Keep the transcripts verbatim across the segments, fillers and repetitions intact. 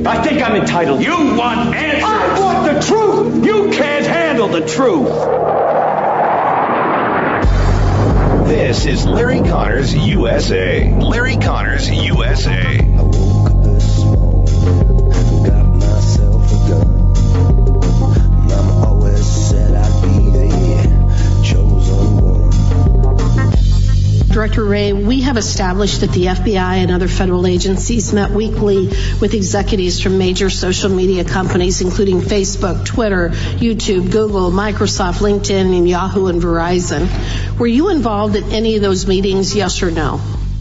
I think I'm entitled. You want answers. I want the truth. You can't handle the truth. This is Larry Connors U S A. Larry Connors U S A. I woke up this morning, got myself a gun. Mama always said I'd be the chosen one. Director Wray, we have established that the F B I and other federal agencies met weekly with executives from major social media companies, including Facebook, Twitter, YouTube, Google, Microsoft, LinkedIn, and Yahoo and Verizon. Were you involved in any of those meetings, yes or no?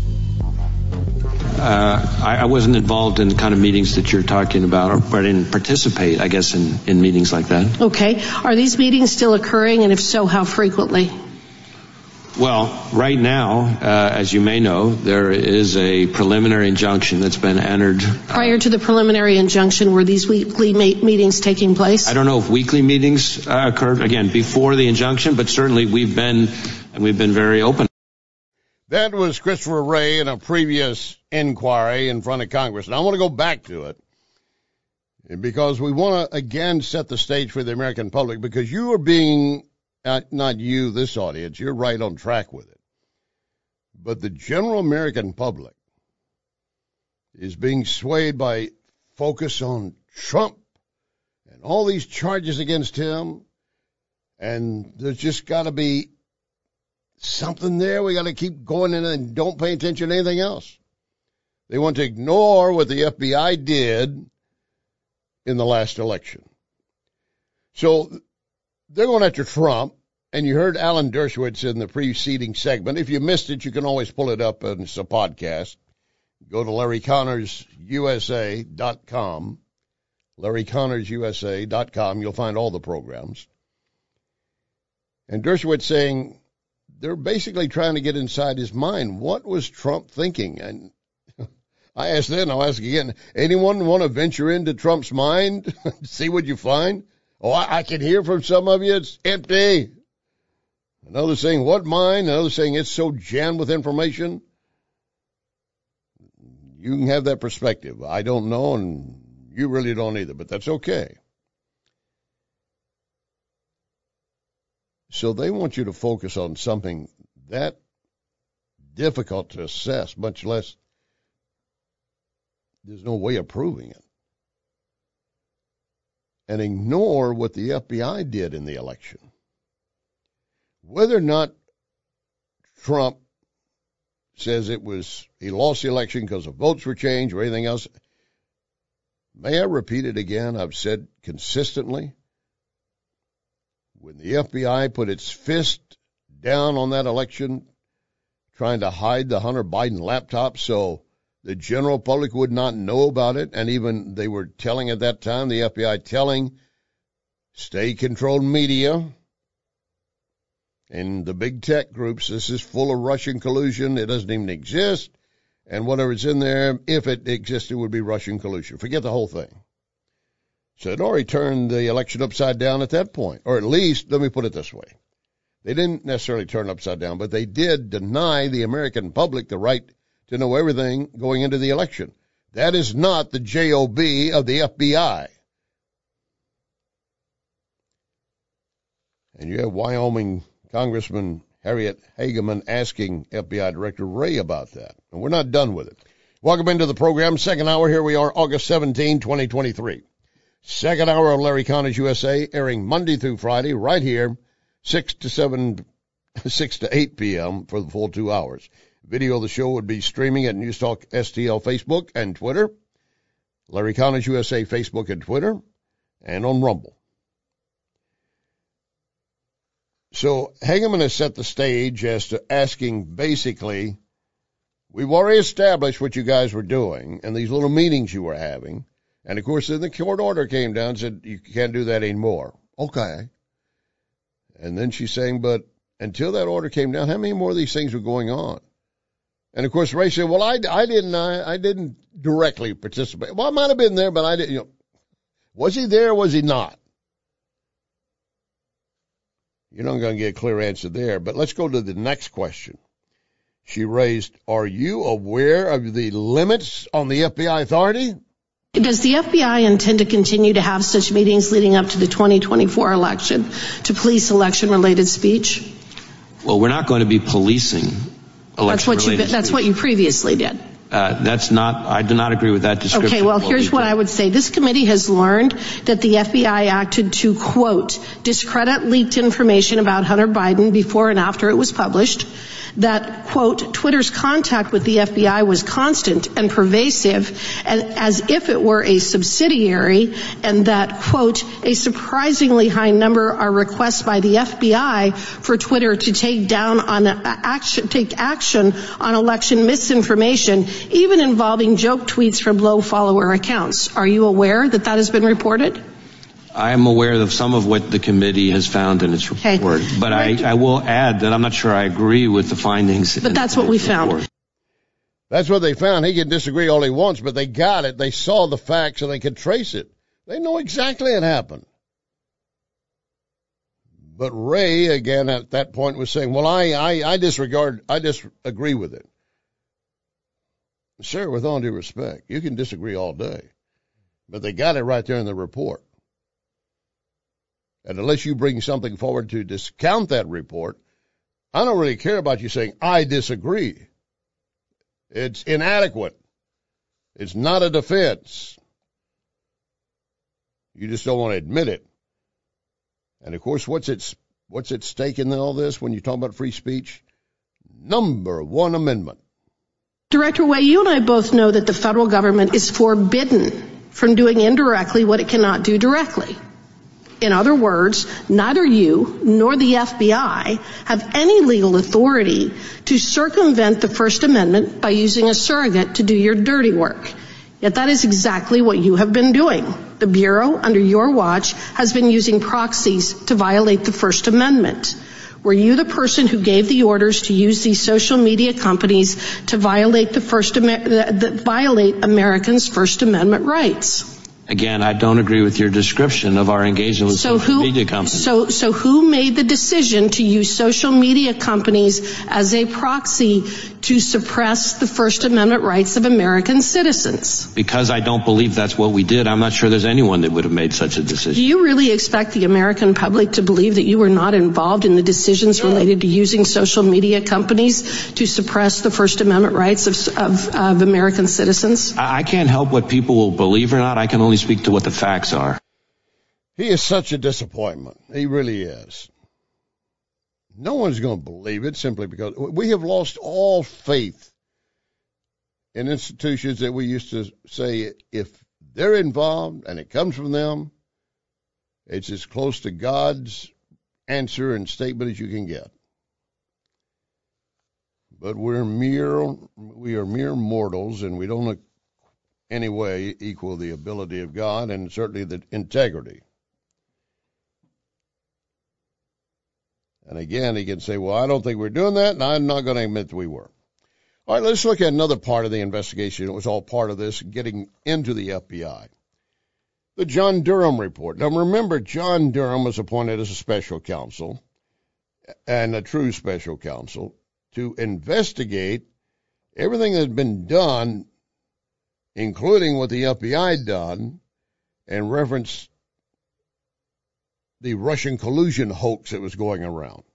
Uh, I, I wasn't involved in the kind of meetings that you're talking about, or, but I didn't participate, I guess, in, in meetings like that. Okay. Are these meetings still occurring, and if so, how frequently? Well, right now, uh, as you may know, there is a preliminary injunction that's been entered. Prior to the preliminary injunction, were these weekly ma- meetings taking place? I don't know if weekly meetings uh, occurred, again, before the injunction, but certainly we've been, and we've been very open. That was Christopher Wray in a previous inquiry in front of Congress. And I want to go back to it because we want to, again, set the stage for the American public, because you are being... Not, not you, this audience, you're right on track with it. But the general American public is being swayed by focus on Trump and all these charges against him. And there's just got to be something there. We got to keep going in and don't pay attention to anything else. They want to ignore what the F B I did in the last election. So they're going after Trump, and you heard Alan Dershowitz in the preceding segment. If you missed it, you can always pull it up, and it's a podcast. Go to Larry Connors U S A dot com, Larry Connors U S A dot com. You'll find all the programs. And Dershowitz saying they're basically trying to get inside his mind. What was Trump thinking? And I asked then, I'll ask again, anyone want to venture into Trump's mind, see what you find? Oh, I, I can hear from some of you, it's empty. Another saying, what mind? Another saying, it's so jammed with information. You can have that perspective. I don't know, and you really don't either, but that's okay. So they want you to focus on something that difficult to assess, much less there's no way of proving it, and ignore what the F B I did in the election. Whether or not Trump says it was, he lost the election because the votes were changed or anything else, may I repeat it again? I've said consistently, when the F B I put its fist down on that election, trying to hide the Hunter Biden laptop so the general public would not know about it, and even they were telling at that time, the F B I telling state-controlled media and the big tech groups, this is full of Russian collusion, it doesn't even exist, and whatever's in there, if it existed, would be Russian collusion. Forget the whole thing. So it already turned the election upside down at that point, or at least, let me put it this way. They didn't necessarily turn upside down, but they did deny the American public the right to know everything going into the election. That is not the job of the F B I. And you have Wyoming Congressman Harriet Hageman asking F B I Director Wray about that. And we're not done with it. Welcome into the program. Second hour, here we are, August seventeenth, twenty twenty-three. Second hour of Larry Connors U S A, airing Monday through Friday, right here, six to seven, six to eight p.m. for the full two hours. Video of the show would be streaming at News Talk S T L Facebook and Twitter, Larry Connors U S A Facebook and Twitter, and on Rumble. So Hageman has set the stage as to asking basically, we've already established what you guys were doing and these little meetings you were having. And, of course, then the court order came down and said, you can't do that anymore. Okay. And then she's saying, but until that order came down, how many more of these things were going on? And, of course, Ray said, well, I, I didn't I, I didn't directly participate. Well, I might have been there, but I didn't. You know, was he there or was he not? You're not going to get a clear answer there. But let's go to the next question. She raised, are you aware of the limits on the F B I authority? Does the F B I intend to continue to have such meetings leading up to the twenty twenty-four election to police election-related speech? Well, we're not going to be policing election-related That's what you, that's speech. what you previously did. Uh, that's not, I do not agree with that description. Okay, well, here's we what I would say. This committee has learned that the F B I acted to, quote, discredit leaked information about Hunter Biden before and after it was published, that, quote, Twitter's contact with the F B I was constant and pervasive and as if it were a subsidiary, and that, quote, a surprisingly high number are requests by the F B I for Twitter to take down on action, take action on election misinformation, even involving joke tweets from low follower accounts. Are you aware that that has been reported? I am aware of some of what the committee has found in its report, okay. but I, I will add that I'm not sure I agree with the findings. But that's what we found. Report. That's what they found. He can disagree all he wants, but they got it. They saw the facts and they could trace it. They know exactly it happened. But Wray, again, at that point was saying, well, I, I, I disregard, I disagree with it. Sir, with all due respect, you can disagree all day, but they got it right there in the report. And unless you bring something forward to discount that report, I don't really care about you saying, I disagree. It's inadequate. It's not a defense. You just don't want to admit it. And, of course, what's at, what's at stake in all this when you talk about free speech? Number one amendment. Director Wray, you and I both know that the federal government is forbidden from doing indirectly what it cannot do directly. In other words, neither you nor the F B I have any legal authority to circumvent the First Amendment by using a surrogate to do your dirty work. Yet that is exactly what you have been doing. The Bureau, under your watch, has been using proxies to violate the First Amendment. Were you the person who gave the orders to use these social media companies to violate the First Amer- the, the, violate Americans' First Amendment rights? Again, I don't agree with your description of our engagement with so social who, media companies. So, so who made the decision to use social media companies as a proxy to suppress the First Amendment rights of American citizens? Because I don't believe that's what we did. I'm not sure there's anyone that would have made such a decision. Do you really expect the American public to believe that you were not involved in the decisions related to using social media companies to suppress the First Amendment rights of, of, of American citizens? I, I can't help what people will believe or not. I can only speak to what the facts are. He is such a disappointment. He really is. No one's going to believe it simply because we have lost all faith in institutions that we used to say if they're involved and it comes from them, it's as close to God's answer and statement as you can get. But we're mere, we are mere mortals, and we don't any way equal the ability of God and certainly the integrity. And again, he can say, well, I don't think we're doing that, and I'm not going to admit that we were. All right, let's look at another part of the investigation. It was all part of this, getting into the F B I. The John Durham report. Now, remember, John Durham was appointed as a special counsel, and a true special counsel, to investigate everything that had been done, including what the F B I had done, and reference the Russian collusion hoax that was going around.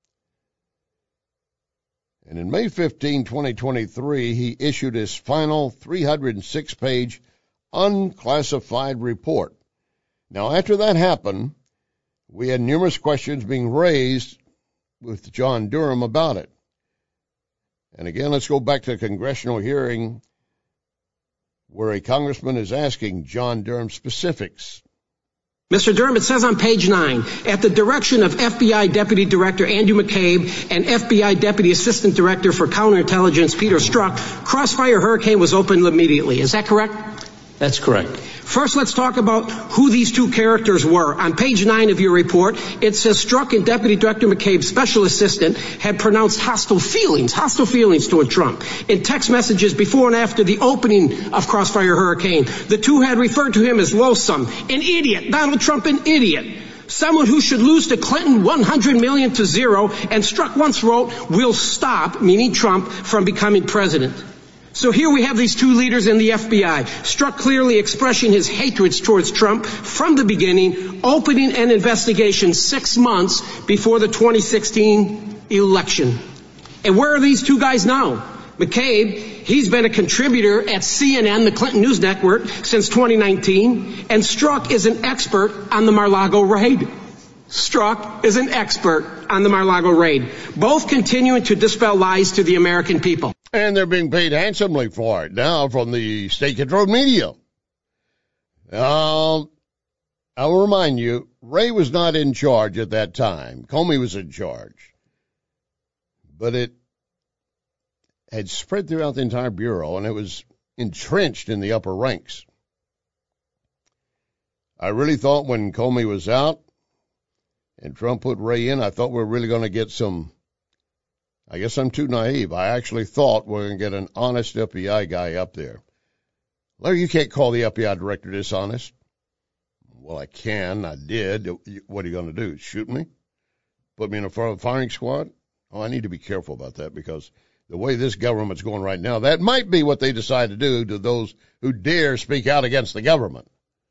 And in May fifteenth, twenty twenty-three, he issued his final three hundred six page unclassified report. Now, after that happened, we had numerous questions being raised with John Durham about it. And again, let's go back to a congressional hearing where a congressman is asking John Durham specifics. Mister Durham, it says on page nine, at the direction of F B I Deputy Director Andrew McCabe and F B I Deputy Assistant Director for Counterintelligence Peter Strzok, Crossfire Hurricane was opened immediately. Is that correct? That's correct. First, let's talk about who these two characters were. On page nine of your report, it says Strzok and Deputy Director McCabe's special assistant had pronounced hostile feelings, hostile feelings toward Trump. In text messages before and after the opening of Crossfire Hurricane, the two had referred to him as loathsome, an idiot, Donald Trump an idiot, someone who should lose to Clinton one hundred million to zero, and Strzok once wrote, "We'll stop," meaning Trump, from becoming president. So here we have these two leaders in the F B I, Strzok clearly expressing his hatred towards Trump from the beginning, opening an investigation six months before the twenty sixteen election. And where are these two guys now? McCabe, he's been a contributor at C N N, the Clinton News Network, since twenty nineteen, and Strzok is an expert on the Mar-a-Lago raid. Strzok is an expert on the Mar-a-Lago raid, both continuing to dispel lies to the American people. And they're being paid handsomely for it now from the state-controlled media. Um, I will remind you, Wray was not in charge at that time. Comey was in charge. But it had spread throughout the entire Bureau, and it was entrenched in the upper ranks. I really thought when Comey was out and Trump put Wray in, I thought we were really going to get some, I guess I'm too naive. I actually thought we were going to get an honest F B I guy up there. Larry, you can't call the F B I director dishonest. Well, I can. I did. What are you going to do? Shoot me? Put me in a firing squad? Oh, I need to be careful about that because the way this government's going right now, that might be what they decide to do to those who dare speak out against the government.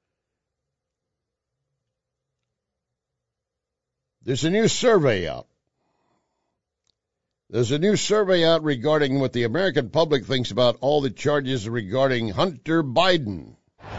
There's a new survey out. There's a new survey out regarding what the American public thinks about all the charges regarding Hunter Biden.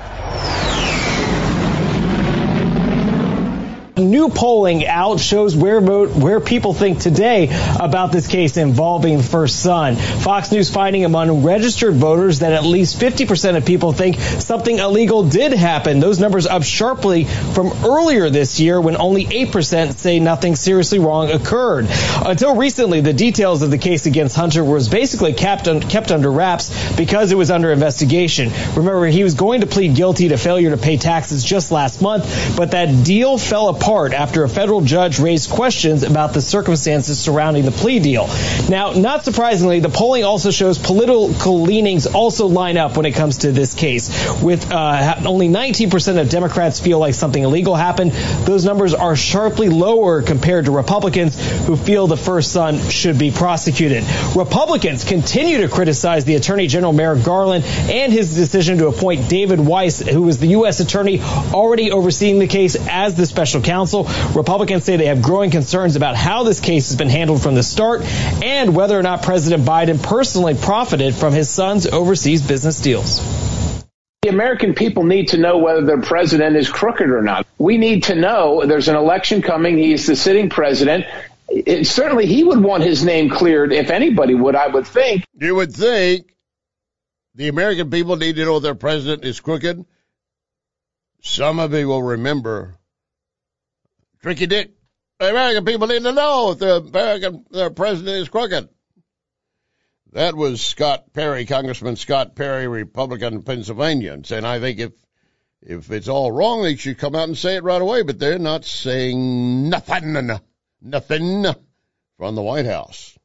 New polling out shows where vote, where people think today about this case involving First Son. Fox News finding among registered voters that at least fifty percent of people think something illegal did happen. Those numbers up sharply from earlier this year when only eight percent say nothing seriously wrong occurred. Until recently, the details of the case against Hunter was basically kept, un- kept under wraps because it was under investigation. Remember, he was going to plead guilty to failure to pay taxes just last month, but that deal fell apart after a federal judge raised questions about the circumstances surrounding the plea deal. Now, not surprisingly, the polling also shows political leanings also line up when it comes to this case. With uh, only nineteen percent of Democrats feel like something illegal happened, those numbers are sharply lower compared to Republicans who feel the First Son should be prosecuted. Republicans continue to criticize the Attorney General Merrick Garland and his decision to appoint David Weiss, who was the U S attorney already overseeing the case, as the special counsel. Republicans say they have growing concerns about how this case has been handled from the start and whether or not President Biden personally profited from his son's overseas business deals. The American people need to know whether their president is crooked or not. We need to know there's an election coming. He's the sitting president. It, certainly he would want his name cleared, if anybody would, I would think. You would think the American people need to know their president is crooked. Some of you will remember Tricky Dick. The American people need to know if the American their president is crooked. That was Scott Perry, Congressman Scott Perry, Republican of Pennsylvania, and saying, I think if if it's all wrong, they should come out and say it right away. But they're not saying nothing, nothing from the White House.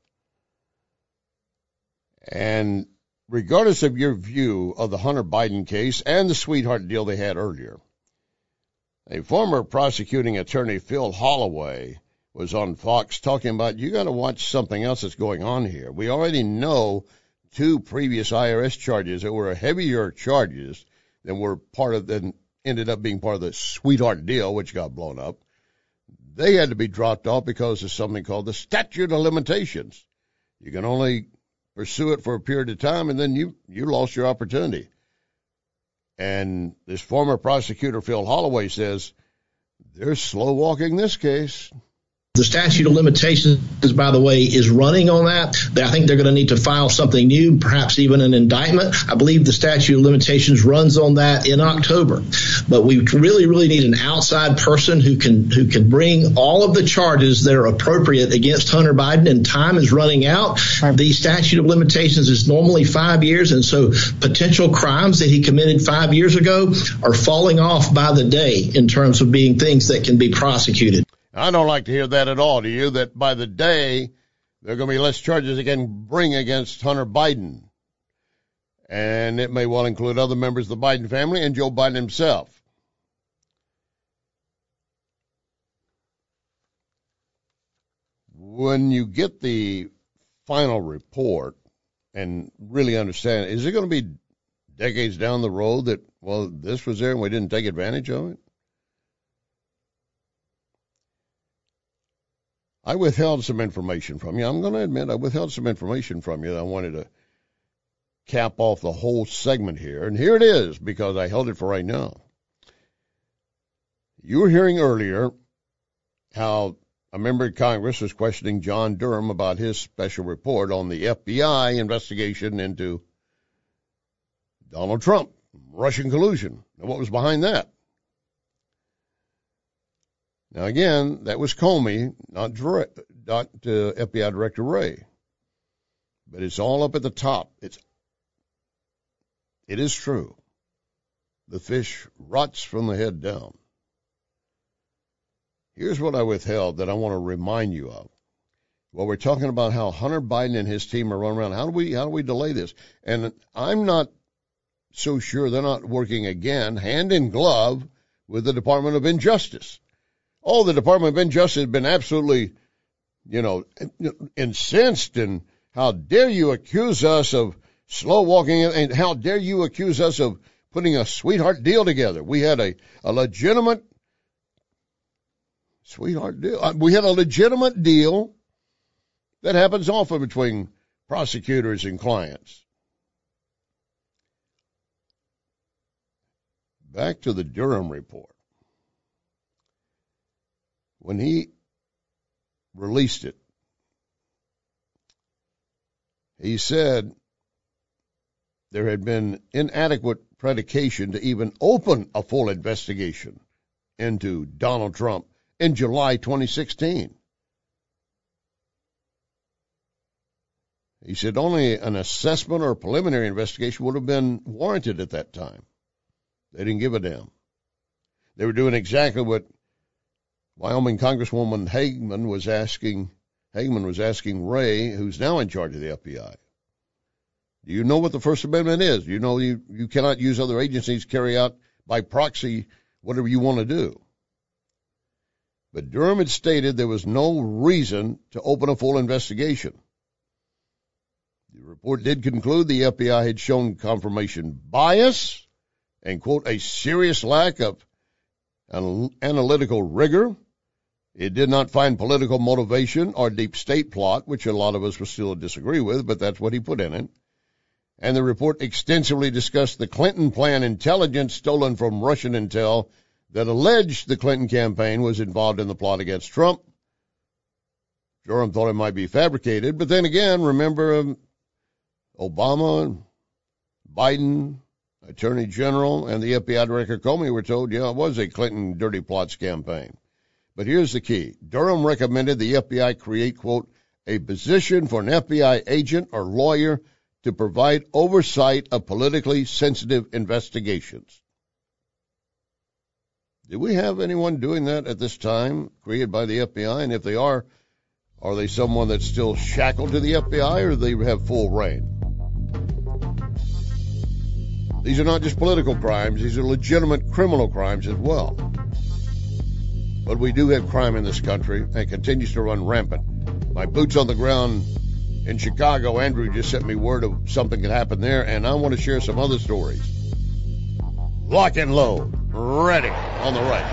And regardless of your view of the Hunter Biden case and the sweetheart deal they had earlier, a former prosecuting attorney, Phil Holloway, was on Fox talking about, you got to watch something else that's going on here. We already know two previous I R S charges that were heavier charges than were part of, than ended up being part of the sweetheart deal, which got blown up. They had to be dropped off because of something called the statute of limitations. You can only pursue it for a period of time, and then you, you lost your opportunity. And this former prosecutor, Phil Holloway, says they're slow walking this case. The statute of limitations, by the way, is running on that. I think they're going to need to file something new, perhaps even an indictment. I believe the statute of limitations runs on that in October. But we really, really need an outside person who can who can bring all of the charges that are appropriate against Hunter Biden, and time is running out. The statute of limitations is normally five years, and so potential crimes that he committed five years ago are falling off by the day in terms of being things that can be prosecuted. I don't like to hear that at all, do you? That by the day, there are going to be less charges they can bring against Hunter Biden. And it may well include other members of the Biden family and Joe Biden himself. When you get the final report and really understand, is it going to be decades down the road that, well, this was there and we didn't take advantage of it? I withheld some information from you. I'm going to admit I withheld some information from you that I wanted to cap off the whole segment here. And here it is, because I held it for right now. You were hearing earlier how a member of Congress was questioning John Durham about his special report on the F B I investigation into Donald Trump, Russian collusion, and what was behind that. Now, again, that was Comey, not, direct, not uh, F B I Director Wray. But it's all up at the top. It's, it is true. The fish rots from the head down. Here's what I withheld that I want to remind you of. Well, we're talking about how Hunter Biden and his team are running around. How do we, how do we delay this? And I'm not so sure they're not working again, hand in glove, with the Department of Injustice. Oh, the Department of Injustice has been absolutely, you know, incensed, and how dare you accuse us of slow walking, and how dare you accuse us of putting a sweetheart deal together. We had a, a legitimate sweetheart deal. We had a legitimate deal that happens often between prosecutors and clients. Back to the Durham report. When he released it, he said there had been inadequate predication to even open a full investigation into Donald Trump in July twenty sixteen. He said only an assessment or preliminary investigation would have been warranted at that time. They didn't give a damn. They were doing exactly what Wyoming Congresswoman Hagman was asking, Hagman was asking Wray, who's now in charge of the F B I. Do you know what the First Amendment is? You know you, you cannot use other agencies to carry out by proxy whatever you want to do. But Durham had stated there was no reason to open a full investigation. The report did conclude the F B I had shown confirmation bias and, quote, a serious lack of analytical rigor. It did not find political motivation or deep state plot, which a lot of us will still disagree with, but that's what he put in it. And the report extensively discussed the Clinton plan intelligence stolen from Russian intel that alleged the Clinton campaign was involved in the plot against Trump. Durham thought it might be fabricated, but then again, remember um, Obama, Biden, Attorney General, and the F B I Director Comey were told, yeah, it was a Clinton dirty plots campaign. But here's the key. Durham recommended the F B I create, quote, a position for an F B I agent or lawyer to provide oversight of politically sensitive investigations. Do we have anyone doing that at this time, created by the F B I? And if they are, are they someone that's still shackled to the F B I, or do they have full reign? These are not just political crimes. These are legitimate criminal crimes as well. But we do have crime in this country, and it continues to run rampant. My boots on the ground in Chicago, Andrew just sent me word of something that happened there, and I want to share some other stories. Lock and load. Ready on the right.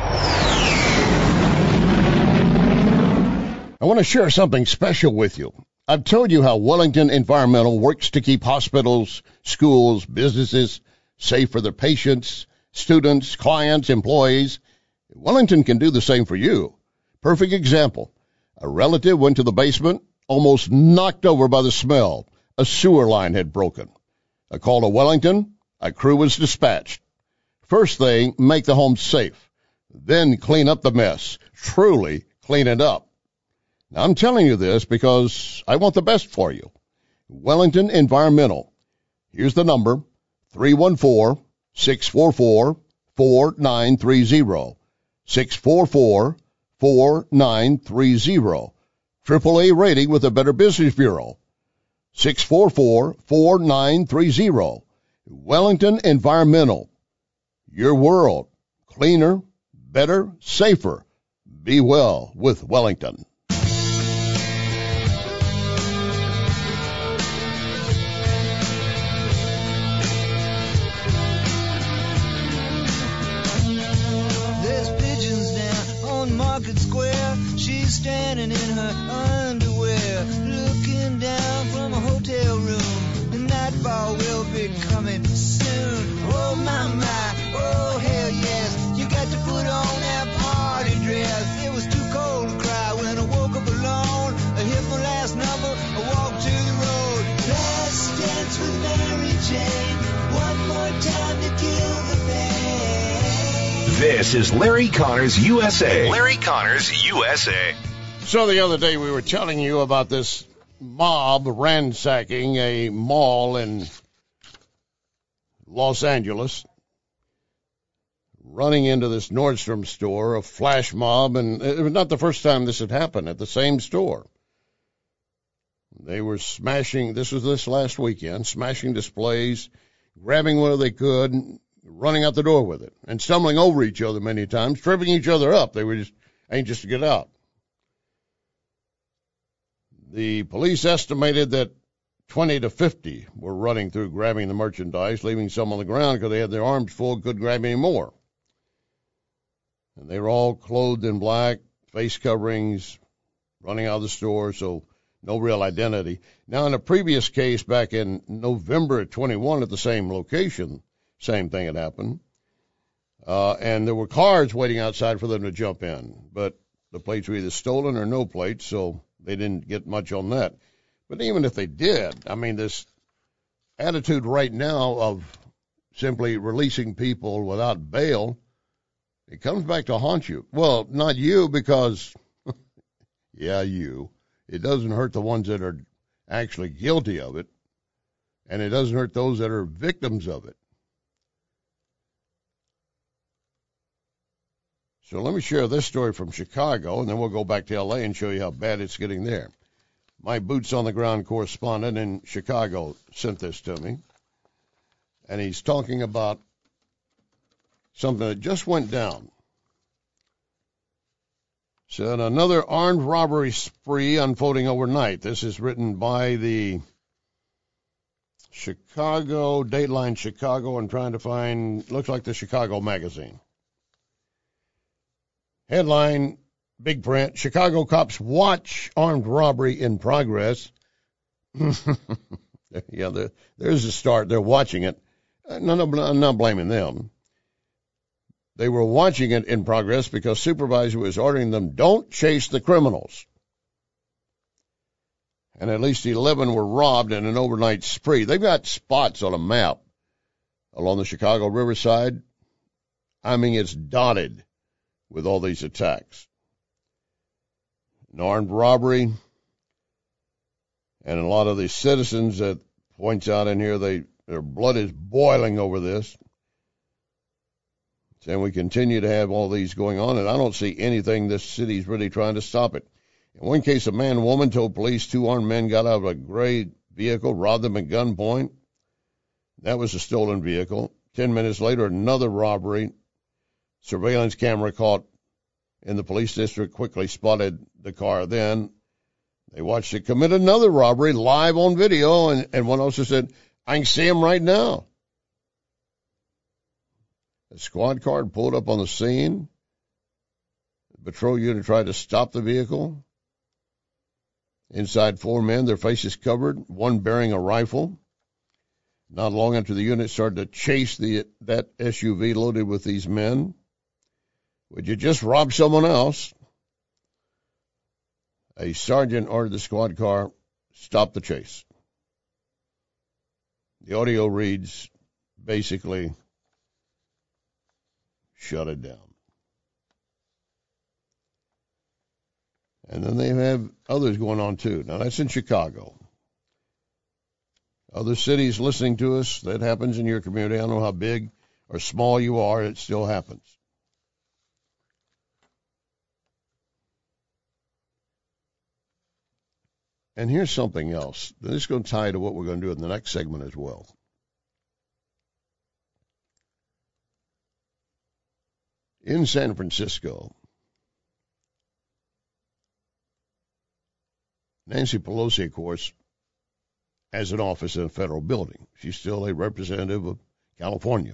I want to share something special with you. I've told you how Wellington Environmental works to keep hospitals, schools, businesses safe for their patients, students, clients, employees. Wellington can do the same for you. Perfect example. A relative went to the basement, almost knocked over by the smell. A sewer line had broken. A call to Wellington, a crew was dispatched. First thing, make the home safe. Then clean up the mess. Truly clean it up. Now, I'm telling you this because I want the best for you. Wellington Environmental. Here's the number, three one four, six four four, four nine three zero. six four four, four nine three zero. triple A rating with the Better Business Bureau. six four four, four nine three zero. Wellington Environmental. Your world. Cleaner, better, safer. Be well with Wellington. in her underwear, looking down from a hotel room. The nightfall will be coming soon. Oh my my, oh hell yes, you got to put on that party dress. It was too cold to cry when I woke up alone. I hit my last number, I walked to the road. Last dance with Mary Jane, one more time to kill the pain. This is Larry Connors U S A. Larry Connors U S A. So the other day we were telling you about this mob ransacking a mall in Los Angeles, running into this Nordstrom store, a flash mob, and it was not the first time this had happened at the same store. They were smashing, this was this last weekend, smashing displays, grabbing what they could, running out the door with it, and stumbling over each other many times, tripping each other up. They were just anxious to get out. The police estimated that twenty to fifty were running through, grabbing the merchandise, leaving some on the ground because they had their arms full, couldn't grab any more. And they were all clothed in black, face coverings, running out of the store, so no real identity. Now, in a previous case back in November of twenty-one at the same location, same thing had happened. Uh, and there were cars waiting outside for them to jump in, but the plates were either stolen or no plates, so they didn't get much on that. But even if they did, I mean, this attitude right now of simply releasing people without bail, it comes back to haunt you. Well, not you, because, yeah, you. It doesn't hurt the ones that are actually guilty of it, and it doesn't hurt those that are victims of it. So let me share this story from Chicago, and then we'll go back to L A and show you how bad it's getting there. My boots-on-the-ground correspondent in Chicago sent this to me, and he's talking about something that just went down. Said another armed robbery spree unfolding overnight. This is written by the Chicago, Dateline Chicago, and trying to find, looks like the Chicago Magazine. Headline, big print, Chicago cops watch armed robbery in progress. Yeah, there, there's a start. They're watching it. No, no, I'm not blaming them. They were watching it in progress because supervisor was ordering them, don't chase the criminals. And at least eleven were robbed in an overnight spree. They've got spots on a map along the Chicago Riverside. I mean, it's dotted with all these attacks. An armed robbery, and a lot of the citizens that points out in here, they their blood is boiling over this. And we continue to have all these going on, and I don't see anything this city's really trying to stop it. In one case, a man and woman told police two armed men got out of a gray vehicle, robbed them at gunpoint. That was a stolen vehicle. Ten minutes later, another robbery. Surveillance camera caught in the police district quickly spotted the car then. They watched it commit another robbery live on video, and, and one officer said, I can see him right now. A squad car pulled up on the scene. The patrol unit tried to stop the vehicle. Inside, four men, their faces covered, one bearing a rifle. Not long after the unit started to chase the that S U V loaded with these men. Would you just rob someone else? A sergeant ordered the squad car, stop the chase. The audio reads, basically, shut it down. And then they have others going on too. Now that's in Chicago. Other cities listening to us, that happens in your community. I don't know how big or small you are, it still happens. And here's something else. This is going to tie to what we're going to do in the next segment as well. In San Francisco, Nancy Pelosi, of course, has an office in a federal building. She's still a representative of California.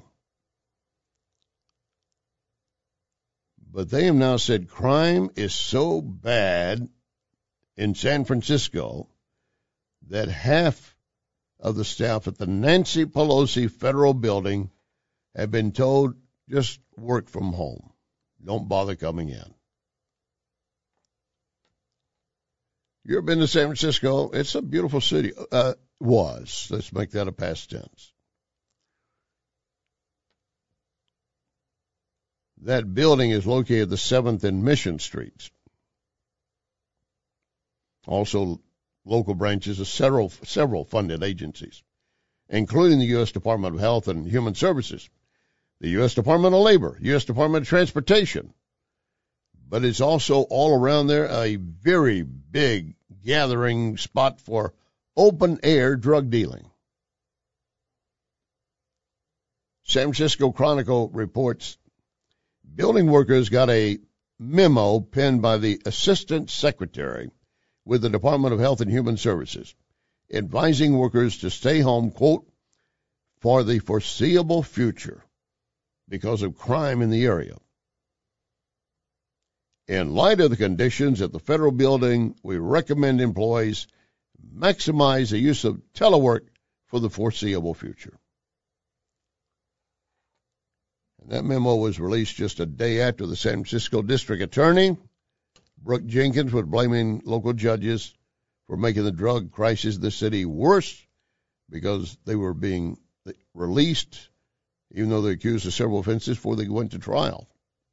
But they have now said crime is so bad in San Francisco that half of the staff at the Nancy Pelosi Federal Building have been told just work from home. Don't bother coming in. You ever been to San Francisco? It's a beautiful city. Uh, was. Let's make that a past tense. That building is located at the seventh and Mission Streets. Also, local branches of several, several funded agencies, including the U S Department of Health and Human Services, the U S Department of Labor, U S Department of Transportation. But it's also all around there a very big gathering spot for open-air drug dealing. San Francisco Chronicle reports building workers got a memo penned by the Assistant Secretary with the Department of Health and Human Services, advising workers to stay home, quote, for the foreseeable future because of crime in the area. In light of the conditions at the federal building, we recommend employees maximize the use of telework for the foreseeable future. And that memo was released just a day after the San Francisco District Attorney, Brooke Jenkins, was blaming local judges for making the drug crisis in the city worse because they were being released, even though they're accused of several offenses before they went to trial.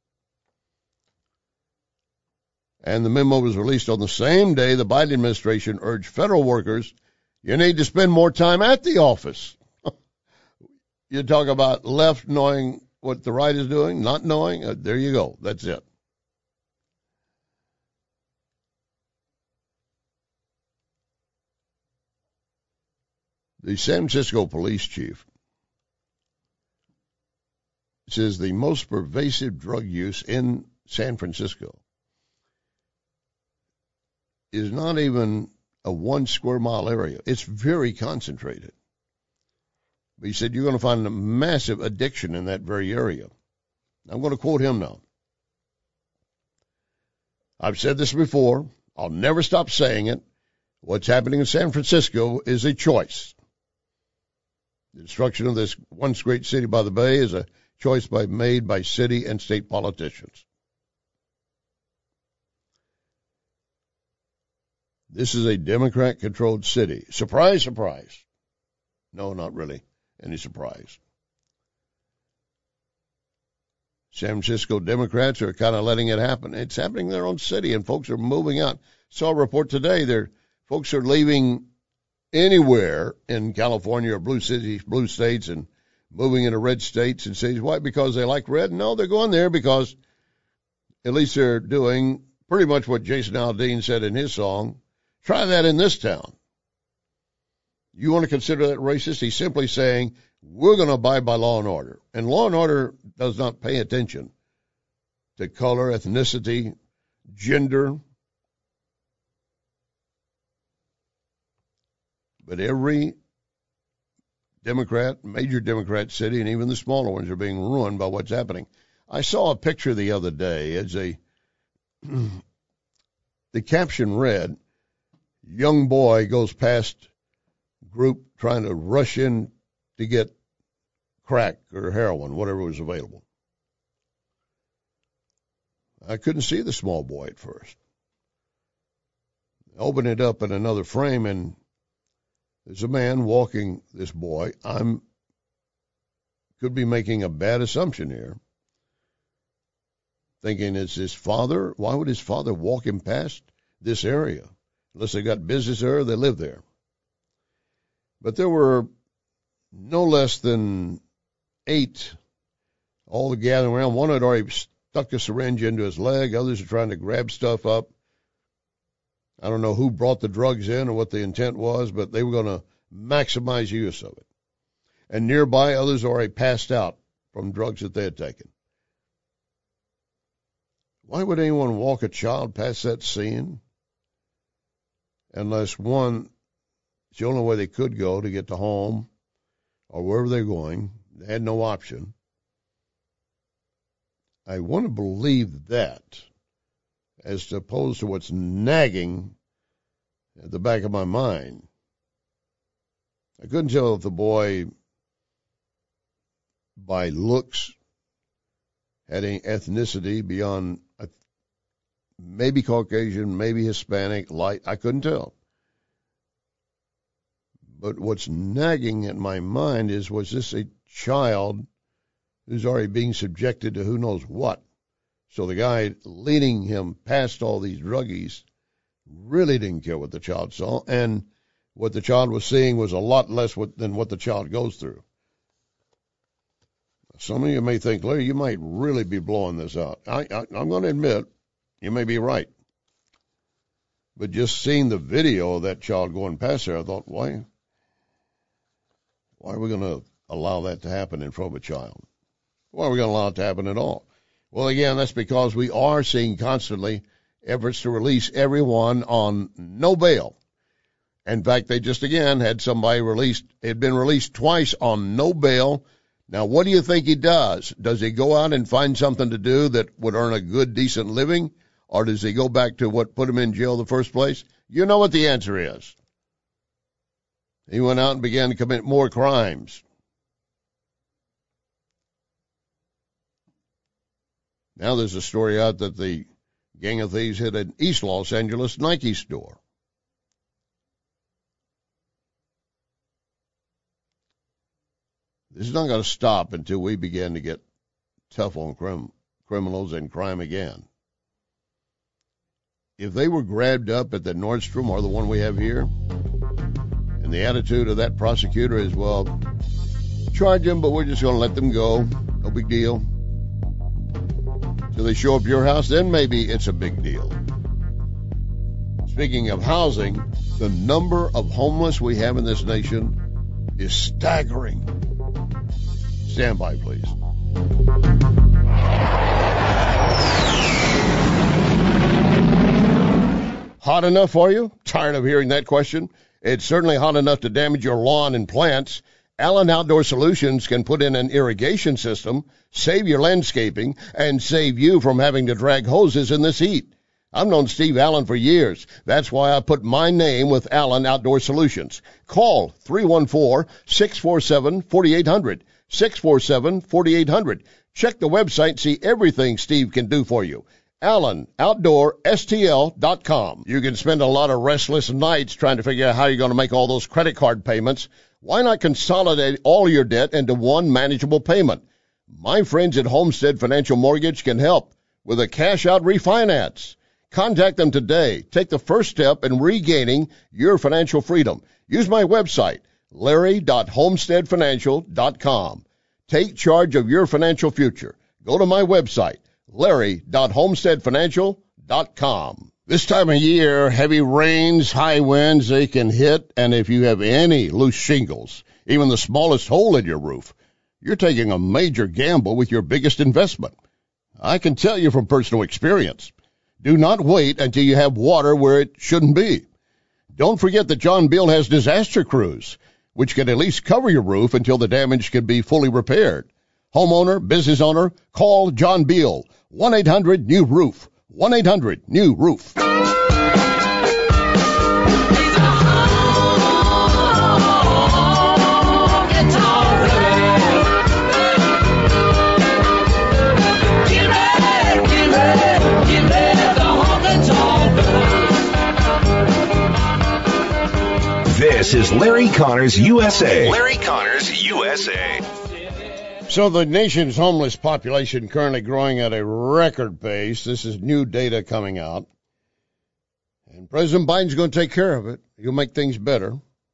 And the memo was released on the same day the Biden administration urged federal workers, you need to spend more time at the office. You talk about left knowing what the right is doing, not knowing, uh, there you go. That's it. The San Francisco police chief says the most pervasive drug use in San Francisco is not even a one square mile area. It's very concentrated. But he said you're going to find a massive addiction in that very area. I'm going to quote him now. I've said this before. I'll never stop saying it. What's happening in San Francisco is a choice. The destruction of this once great city by the bay is a choice by, made by city and state politicians. This is a Democrat-controlled city. Surprise, surprise. No, not really any surprise. San Francisco Democrats are kind of letting it happen. It's happening in their own city, and folks are moving out. Saw a report today. There, folks are leaving anywhere in California or blue cities, blue states, and moving into red states and cities. Why? Because they like red? No, they're going there because at least they're doing pretty much what Jason Aldean said in his song. Try that in this town. You want to consider that racist? He's simply saying, we're going to abide by law and order. And law and order does not pay attention to color, ethnicity, gender. But every Democrat, major Democrat city, and even the smaller ones are being ruined by what's happening. I saw a picture the other day. It's a, the caption read, young boy goes past group trying to rush in to get crack or heroin, whatever was available. I couldn't see the small boy at first. I opened it up in another frame, and there's a man walking this boy. I'm could be making a bad assumption here, thinking it's his father. Why would his father walk him past this area? Unless they got business there, they live there. But there were no less than eight all gathering around. One had already stuck a syringe into his leg. Others are trying to grab stuff up. I don't know who brought the drugs in or what the intent was, but they were going to maximize use of it. And nearby, others already passed out from drugs that they had taken. Why would anyone walk a child past that scene? Unless, one, it's the only way they could go to get to home or wherever they're going. They had no option. I want to believe that, as opposed to what's nagging at the back of my mind. I couldn't tell if the boy, by looks, had any ethnicity beyond a, maybe Caucasian, maybe Hispanic, light. I couldn't tell. But what's nagging at my mind is, was this a child who's already being subjected to who knows what? So the guy leading him past all these druggies really didn't care what the child saw, and what the child was seeing was a lot less what, than what the child goes through. Some of you may think, Larry, you might really be blowing this out. I, I, I'm going to admit, you may be right. But just seeing the video of that child going past there, I thought, why, why are we going to allow that to happen in front of a child? Why are we going to allow it to happen at all? Well, again, that's because we are seeing constantly efforts to release everyone on no bail. In fact, they just, again, had somebody released, had been released twice on no bail. Now, what do you think he does? Does he go out and find something to do that would earn a good, decent living? Or does he go back to what put him in jail in the first place? You know what the answer is. He went out and began to commit more crimes. Now there's a story out that the gang of thieves hit an East Los Angeles Nike store. This is not going to stop until we begin to get tough on crim- criminals and crime again. If they were grabbed up at the Nordstrom or the one we have here, and the attitude of that prosecutor is, well, charge them, but we're just going to let them go. No big deal. Till they show up your house, then maybe it's a big deal. Speaking of housing, the number of homeless we have in this nation is staggering. Stand by, please. Hot enough for you? Tired of hearing that question? It's certainly hot enough to damage your lawn and plants. Allen Outdoor Solutions can put in an irrigation system, save your landscaping, and save you from having to drag hoses in this heat. I've known Steve Allen for years. That's why I put my name with Allen Outdoor Solutions. Call three one four, six four seven, four eight zero zero, six four seven, four eight zero zero. Check the website, see everything Steve can do for you. Allen Outdoor S T L dot com. You can spend a lot of restless nights trying to figure out how you're going to make all those credit card payments. Why not consolidate all your debt into one manageable payment? My friends at Homestead Financial Mortgage can help with a cash-out refinance. Contact them today. Take the first step in regaining your financial freedom. Use my website, larry dot homestead financial dot com. Take charge of your financial future. Go to my website, larry dot homestead financial dot com. This time of year, heavy rains, high winds, they can hit, and if you have any loose shingles, even the smallest hole in your roof, you're taking a major gamble with your biggest investment. I can tell you from personal experience. Do not wait until you have water where it shouldn't be. Don't forget that John Beal has disaster crews, which can at least cover your roof until the damage can be fully repaired. Homeowner, business owner, call John Beal, one eight hundred new roof, one eight hundred new roof. This is Larry Connors U S A. Larry Connors U S A. So the nation's homeless population currently growing at a record pace. This is new data coming out. And President Biden's going to take care of it. He'll make things better.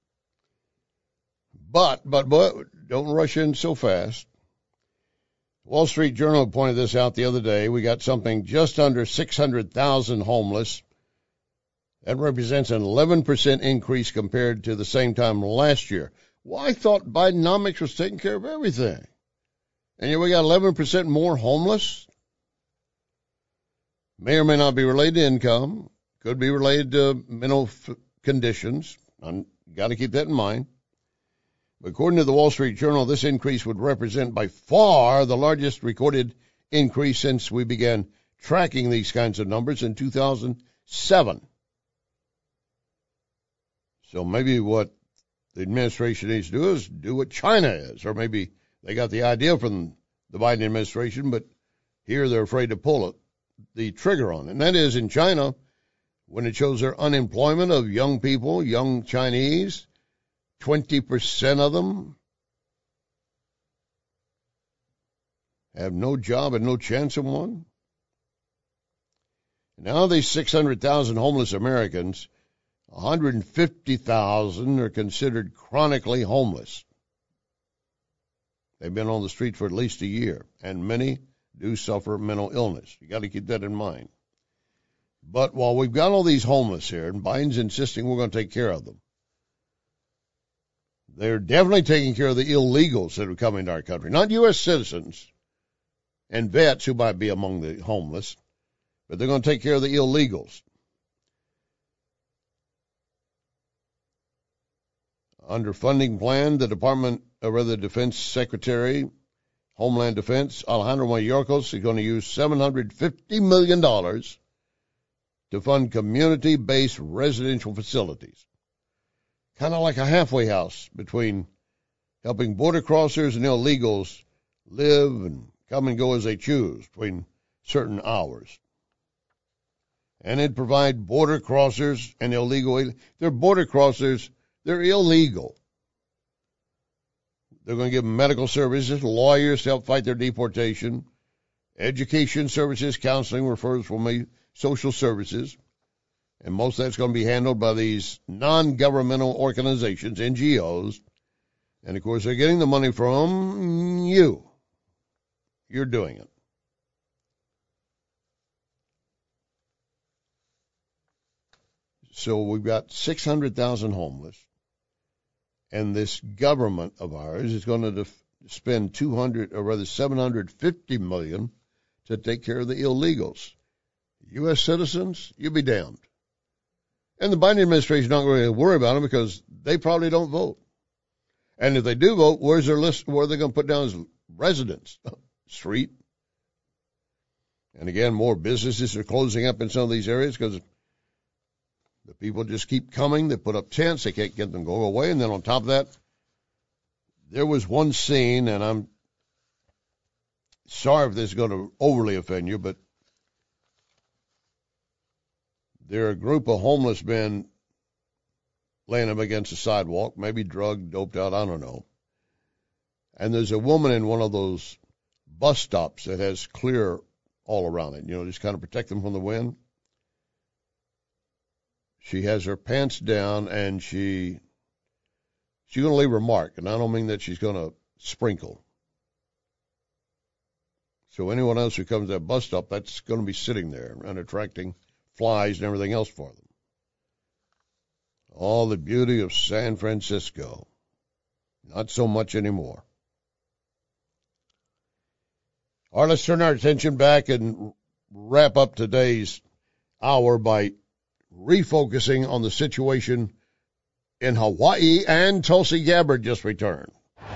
But, but, but, don't rush in so fast. Wall Street Journal pointed this out the other day. We got something just under six hundred thousand homeless. That represents an eleven percent increase compared to the same time last year. Well, I thought Bidenomics was taking care of everything. And yet we got eleven percent more homeless. May or may not be related to income. Could be related to mental f- conditions. I've got to keep that in mind. But according to the Wall Street Journal, this increase would represent by far the largest recorded increase since we began tracking these kinds of numbers in two thousand seven. So maybe what the administration needs to do is do what China is, or maybe they got the idea from the Biden administration, but here they're afraid to pull it, the trigger on it. And that is in China, when it shows their unemployment of young people, young Chinese, twenty percent of them have no job and no chance of one. Now these six hundred thousand homeless Americans, one hundred fifty thousand are considered chronically homeless. They've been on the street for at least a year, and many do suffer mental illness. You got to keep that in mind. But while we've got all these homeless here, and Biden's insisting we're going to take care of them, they're definitely taking care of the illegals that are coming to our country, not U S citizens and vets who might be among the homeless, but they're going to take care of the illegals. Under funding plan, the Department, or rather Defense Secretary, Homeland Defense, Alejandro Mayorkas, is going to use seven hundred fifty million dollars to fund community-based residential facilities. Kind of like a halfway house between helping border crossers and illegals live and come and go as they choose between certain hours. And it'd provide border crossers and illegal. They're border crossers. They're illegal. They're going to give them medical services, lawyers to help fight their deportation, education services, counseling, referrals from social services. And most of that's going to be handled by these non-governmental organizations, N G Os. And, of course, they're getting the money from you. You're doing it. So we've got six hundred thousand homeless. And this government of ours is going to def- spend two hundred, or rather seven hundred fifty million dollars to take care of the illegals. U S citizens, you be damned. And the Biden administration is not going to worry about them because they probably don't vote. And if they do vote, where's their list? Where are they going to put down as residents? Street. And again, more businesses are closing up in some of these areas because the people just keep coming. They put up tents. They can't get them to go away. And then on top of that, there was one scene, and I'm sorry if this is going to overly offend you, but there are a group of homeless men laying up against the sidewalk, maybe drugged, doped out, I don't know. And there's a woman in one of those bus stops that has clear all around it, you know, just kind of protect them from the wind. She has her pants down, and she she's going to leave her mark, and I don't mean that she's going to sprinkle. So anyone else who comes to that bus stop, that's going to be sitting there and attracting flies and everything else for them. All the beauty of San Francisco. Not so much anymore. All right, let's turn our attention back and wrap up today's hour by refocusing on the situation in Hawaii, and Tulsi Gabbard just returned.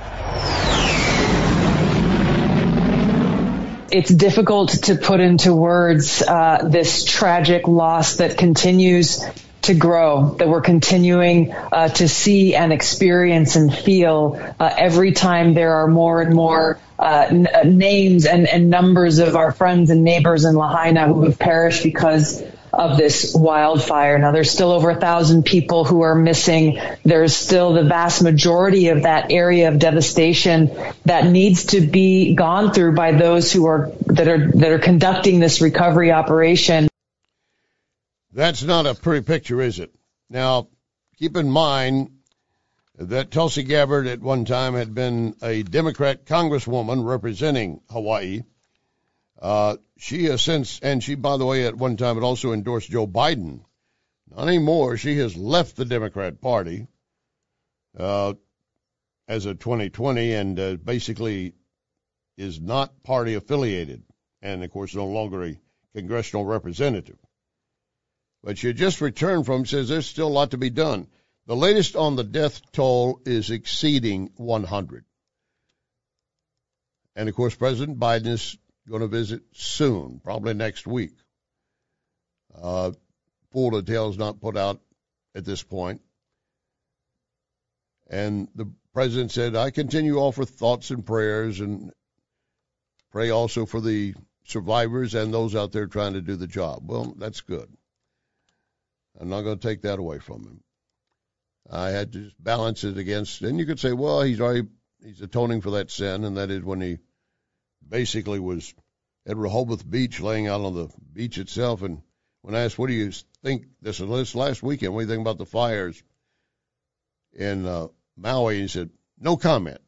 It's difficult to put into words uh, this tragic loss that continues to grow, that we're continuing uh, to see and experience and feel uh, every time there are more and more uh, n- names and, and numbers of our friends and neighbors in Lahaina who have perished because of this wildfire. Now, there's still over a thousand people who are missing. There's still the vast majority of that area of devastation that needs to be gone through by those who are that are that are conducting this recovery operation. That's not a pretty picture, is it? Now, keep in mind that Tulsi Gabbard at one time had been a Democrat congresswoman representing Hawaii. Uh, she has since, and she, by the way, at one time had also endorsed Joe Biden. Not anymore. She has left the Democrat Party uh, as of twenty twenty and uh, basically is not party affiliated and, of course, no longer a congressional representative. But she just returned from, says there's still a lot to be done. The latest on the death toll is exceeding one hundred. And, of course, President Biden is going to visit soon, probably next week. Uh, full details not put out at this point. And the president said, I continue to offer thoughts and prayers and pray also for the survivors and those out there trying to do the job. Well, that's good. I'm not going to take that away from him. I had to just balance it against, and you could say, well, he's already, he's atoning for that sin, and that is when he basically was at Rehoboth Beach, laying out on the beach itself, and when asked, what do you think, this was last weekend, what do you think about the fires in uh, Maui? He said, no comment.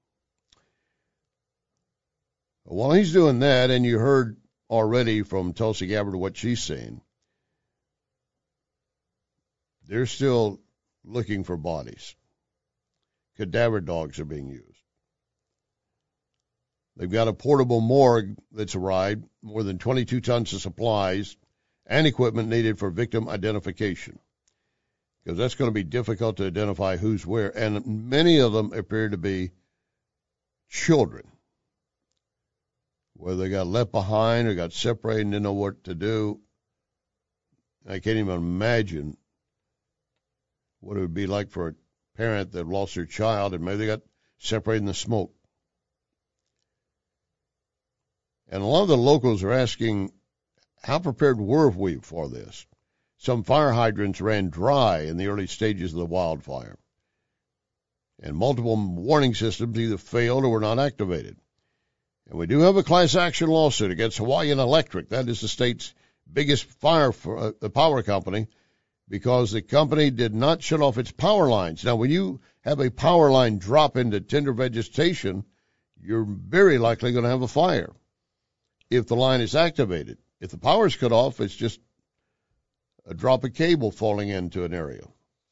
While he's doing that, and you heard already from Tulsi Gabbard what she's saying, they're still looking for bodies. Cadaver dogs are being used. They've got a portable morgue that's arrived, more than twenty-two tons of supplies and equipment needed for victim identification, because that's going to be difficult to identify who's where, and many of them appear to be children, whether they got left behind or got separated and didn't know what to do. I can't even imagine what it would be like for a parent that lost their child and maybe they got separated in the smoke. And a lot of the locals are asking, how prepared were we for this? Some fire hydrants ran dry in the early stages of the wildfire, and multiple warning systems either failed or were not activated. And we do have a class action lawsuit against Hawaiian Electric. That is the state's biggest fire for, uh, the power company, because the company did not shut off its power lines. Now, when you have a power line drop into tender vegetation, you're very likely going to have a fire if the line is activated. If the power is cut off, it's just a drop of cable falling into an area.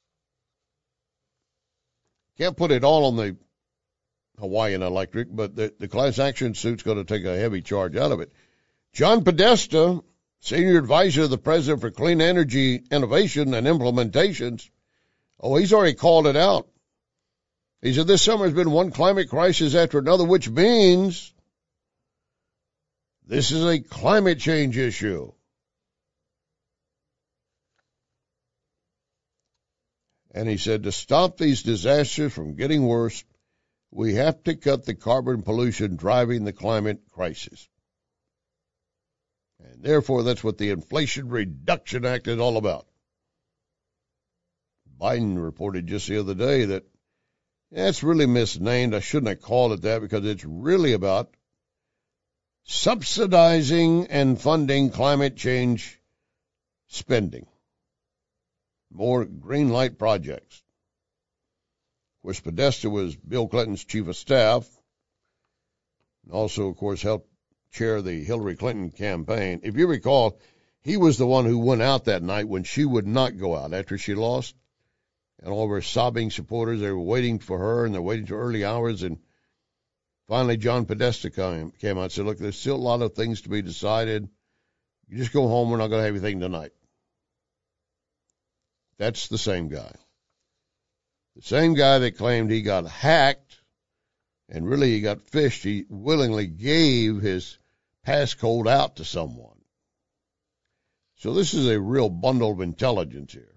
Can't put it all on the Hawaiian Electric, but the, the class action suit's going to take a heavy charge out of it. John Podesta, Senior Advisor to the President for Clean Energy Innovation and Implementations, oh, he's already called it out. He said this summer has been one climate crisis after another, which means this is a climate change issue. And he said to stop these disasters from getting worse, we have to cut the carbon pollution driving the climate crisis. And therefore, that's what the Inflation Reduction Act is all about. Biden reported just the other day that yeah, it's really misnamed. I shouldn't have called it that, because it's really about subsidizing and funding climate change spending. More green light projects. Of course, Podesta was Bill Clinton's chief of staff, and also, of course, helped chair the Hillary Clinton campaign. If you recall, he was the one who went out that night when she would not go out after she lost, and all of her sobbing supporters, they were waiting for her, and they're waiting till early hours, and finally John Podesta came, came out and said, look, there's still a lot of things to be decided. You just go home. We're not going to have anything tonight. That's the same guy. The same guy that claimed he got hacked and really he got phished. He willingly gave his passcode out to someone. So this is a real bundle of intelligence here.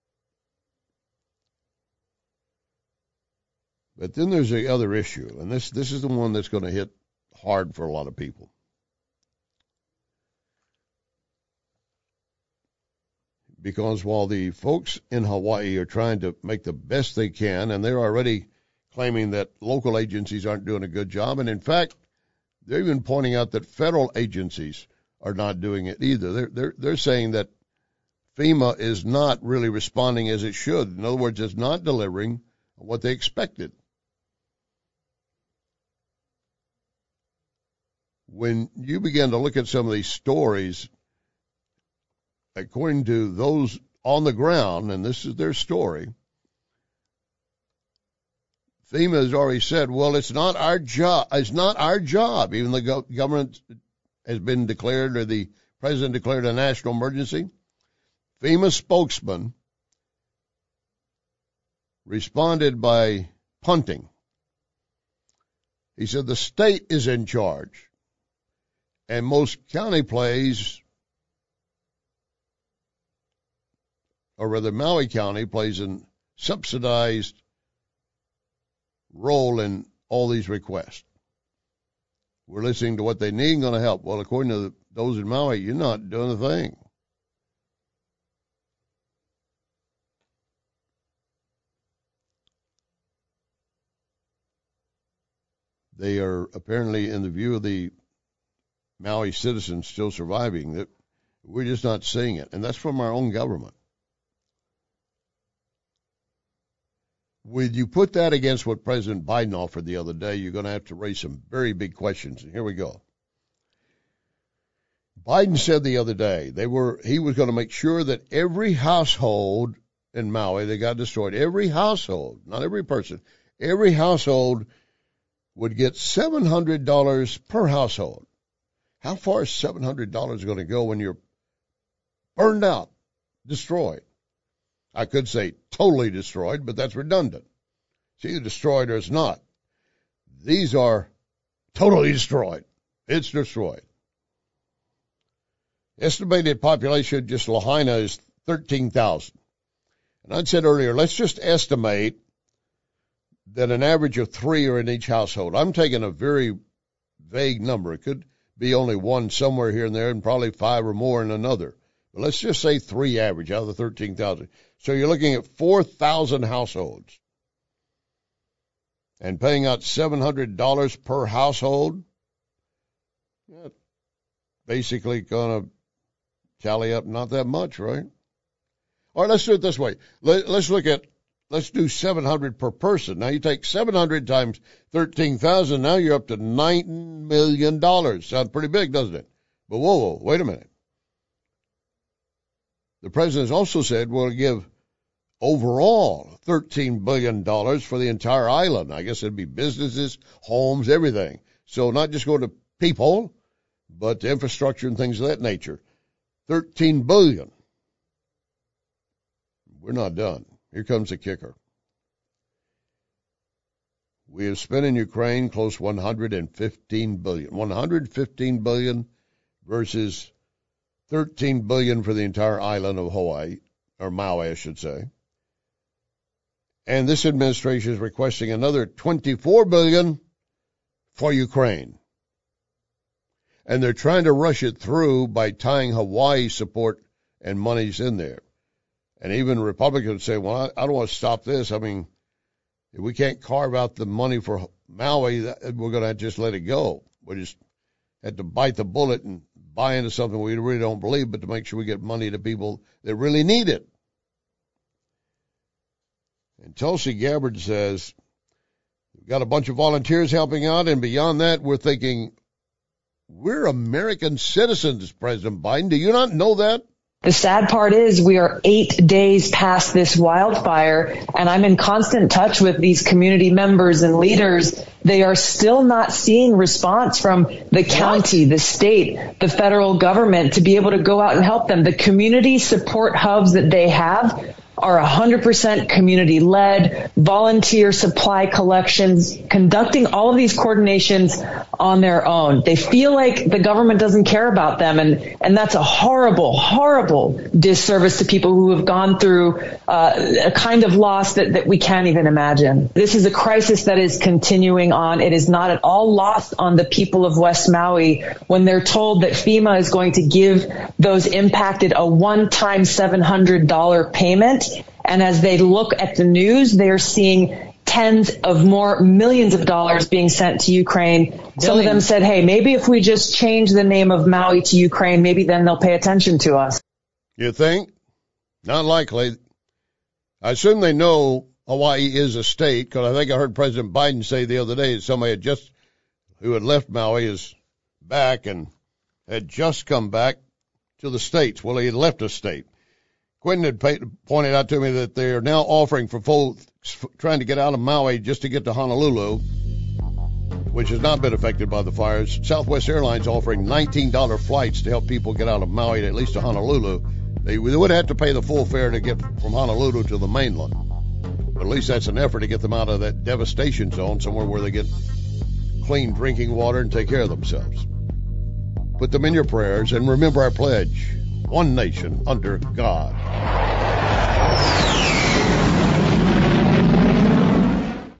But then there's the other issue, and this, this is the one that's going to hit hard for a lot of people. Because while the folks in Hawaii are trying to make the best they can, and they're already claiming that local agencies aren't doing a good job, and in fact, they're even pointing out that federal agencies are not doing it either. They're, they're, they're saying that FEMA is not really responding as it should. In other words, it's not delivering what they expected. When you begin to look at some of these stories, according to those on the ground, and this is their story, FEMA has already said, well, it's not our job. It's not our job. Even the go- government has been declared, or the president declared a national emergency. FEMA spokesman responded by punting. He said the state is in charge, and most county plays, or rather Maui County plays in subsidized role in all these requests. We're listening to what they need and going to help. Well, according to the, those in Maui, you're not doing a thing. They are apparently, in the view of the Maui citizens still surviving, that we're just not seeing it. And that's from our own government. When you put that against what President Biden offered the other day, you're going to have to raise some very big questions. And here we go. Biden said the other day they were he was going to make sure that every household in Maui that got destroyed, every household, not every person, every household would get seven hundred dollars per household. How far is seven hundred dollars going to go when you're burned out, destroyed? I could say totally destroyed, but that's redundant. It's either destroyed or it's not. These are totally destroyed. It's destroyed. Estimated population of just Lahaina is thirteen thousand. And I said earlier, let's just estimate that an average of three are in each household. I'm taking a very vague number. It could be only one somewhere here and there and probably five or more in another. But let's just say three average out of the thirteen thousand. So you're looking at four thousand households. And paying out seven hundred dollars per household, yeah, basically going to tally up not that much, right? All right, let's do it this way. Let, let's look at, let's do seven hundred per person. Now you take seven hundred times thirteen thousand, now you're up to nine million dollars. Sounds pretty big, doesn't it? But whoa, whoa, wait a minute. The president has also said we'll give overall thirteen billion dollars for the entire island. I guess it'd be businesses, homes, everything. So not just go to people, but to infrastructure and things of that nature. thirteen billion dollars. We're not done. Here comes the kicker. We have spent in Ukraine close to one hundred fifteen billion dollars. one hundred fifteen billion dollars versus thirteen billion dollars for the entire island of Hawaii, or Maui, I should say. And this administration is requesting another twenty-four billion dollars for Ukraine. And they're trying to rush it through by tying Hawaii support and monies in there. And even Republicans say, well, I, I don't want to stop this. I mean, if we can't carve out the money for Maui, that, we're going to have to just let it go. We just have to bite the bullet and buy into something we really don't believe, but to make sure we get money to people that really need it. And Tulsi Gabbard says, we've got a bunch of volunteers helping out, and beyond that, we're thinking, we're American citizens, President Biden. Do you not know that? The sad part is we are eight days past this wildfire, and I'm in constant touch with these community members and leaders. They are still not seeing response from the county, the state, the federal government to be able to go out and help them. The community support hubs that they have are one hundred percent community-led, volunteer supply collections, conducting all of these coordinations on their own. They feel like the government doesn't care about them, and, and that's a horrible, horrible disservice to people who have gone through uh, a kind of loss that, that we can't even imagine. This is a crisis that is continuing on. It is not at all lost on the people of West Maui when they're told that FEMA is going to give those impacted a one-time seven hundred dollars payment. And as they look at the news, they're seeing tens of more millions of dollars being sent to Ukraine. Some of them said, hey, maybe if we just change the name of Maui to Ukraine, maybe then they'll pay attention to us. You think? Not likely. I assume they know Hawaii is a state, because I think I heard President Biden say the other day that somebody had just, who had left Maui is back and had just come back to the states. Well, he had left a state. Quentin had paid, pointed out to me that they are now offering for folks trying to get out of Maui just to get to Honolulu, which has not been affected by the fires. Southwest Airlines offering nineteen dollars flights to help people get out of Maui to at least to Honolulu. They would have to pay the full fare to get from Honolulu to the mainland. But at least that's an effort to get them out of that devastation zone, somewhere where they get clean drinking water and take care of themselves. Put them in your prayers and remember our pledge. One nation under God.